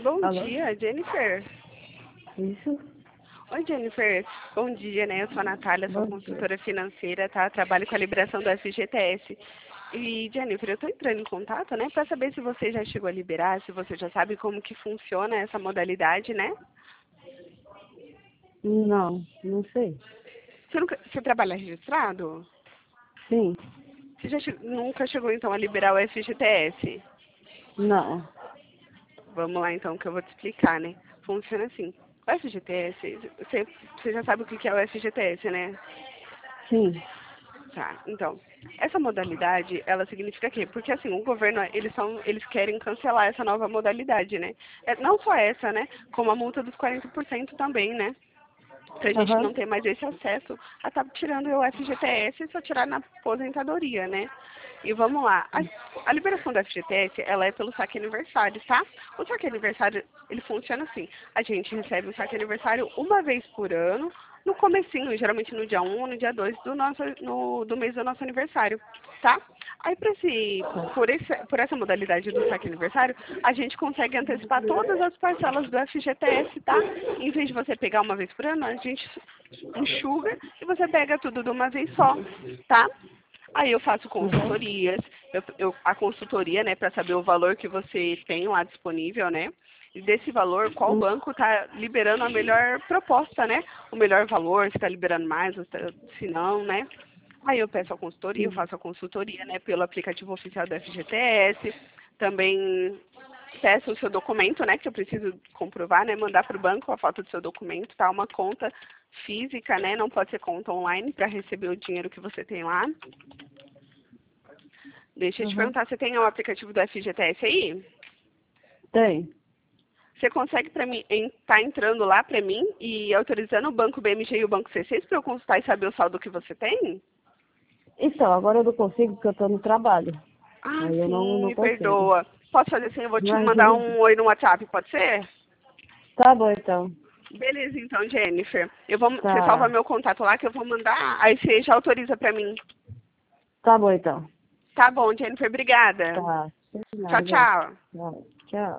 Bom Alô? dia, Jennifer. Isso? Oi, Jennifer. Bom dia, né? Eu sou a Natália, sou Bom dia. consultora financeira, tá? Trabalho com a liberação do FGTS. E, Jennifer, eu tô entrando em contato, né, para saber se você já chegou a liberar, se você já sabe como que funciona essa modalidade, né? Não, não sei. Você trabalha registrado? Sim, Você nunca chegou, então, a liberar o FGTS? não. Vamos lá, então, que eu vou te explicar, né? Funciona assim. O FGTS, você já sabe o que é o FGTS, né? Sim. Tá, então, essa modalidade, ela significa quê? Porque assim, o governo, eles querem cancelar essa nova modalidade, né? Não só essa, né? Como a multa dos 40% também, né? Pra gente Aham. não ter mais esse acesso a estar tirando o FGTS e só tirar na aposentadoria, né? E vamos lá, a liberação do FGTS, ela é pelo saque aniversário, tá? O saque aniversário, ele funciona assim, a gente recebe o saque aniversário uma vez por ano, no comecinho, geralmente no dia 1 ou no dia 2 do mês do nosso aniversário, tá? Aí por essa modalidade do saque aniversário, a gente consegue antecipar todas as parcelas do FGTS, tá? Em vez de você pegar uma vez por ano, a gente enxuga e você pega tudo de uma vez só, tá? Aí eu faço Aham. consultorias, a consultoria, né, para saber o valor que você tem lá disponível, né? E desse valor, qual Hum, banco está liberando a melhor proposta, né? O melhor valor, se está liberando mais, ou se não, né? Aí eu peço a consultoria, eu hum. faço a consultoria, né, pelo aplicativo oficial do FGTS. Também peço o seu documento, né, que eu preciso comprovar, né, mandar para o banco a foto do seu documento, tá? Uma conta física, né, não pode ser conta online para receber o dinheiro que você tem lá. Deixa eu te Aham. perguntar, você tem o aplicativo do FGTS aí? Tem. Você consegue para mim estar entrando lá para mim e autorizando o banco BMG e o banco C6 para eu consultar e saber o saldo que você tem? Então, agora eu não consigo porque eu tô no trabalho. Ah, Aí eu sim, não me consigo. perdoa. Posso fazer assim? Eu vou te mandar Imagina. um oi no WhatsApp, pode ser? Tá bom, então. Beleza, então, Jennifer. Você salva Tá. meu contato lá que eu vou mandar, aí você já autoriza para mim. Tá bom, então. Tá bom, Jennifer, obrigada. Tá. Sem Tchau, nada. tchau. Tchau. Tchau.